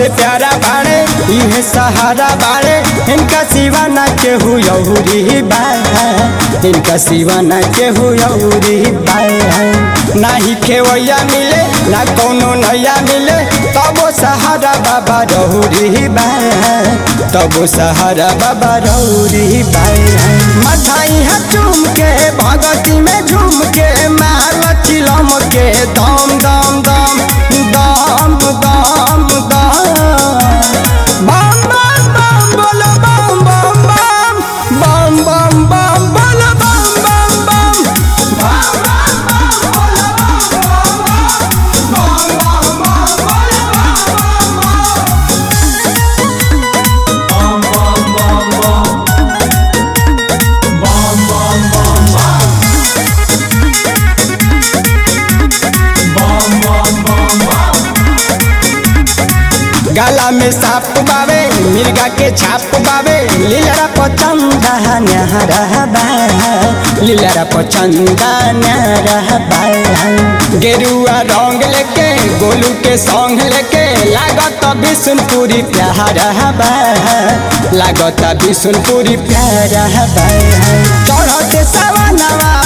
सबसे प्यारा बाड़े इहे सहारा बाड़े इनका सिवा ना केहू अउरी बा इनका सिवा ना केहू अउरी बा नाही खेवैया मिले ना कोनो नैया मिले तबो सहारा बाबा रउरी बा तबो सहारा बाबा रउरी बा मठाई है चूम के भगती में झूम के मार चिलम के दम दम दम दम दम दम बम बम बम बोलो बम बम बम बम बम बम बोलो बम बम बम गला में साप बावे मिर्गा के छाप बावे लीलरा पचंदा न्यारा बा लीलरा पचंदा न्यारा बा गेरुआ रंग लेके गोलू के सॉन्ग लेके लागत बिशुनपुरी प्यारा बा लागत बिशुनपुरी प्यारा बा चढ़ते सवनवा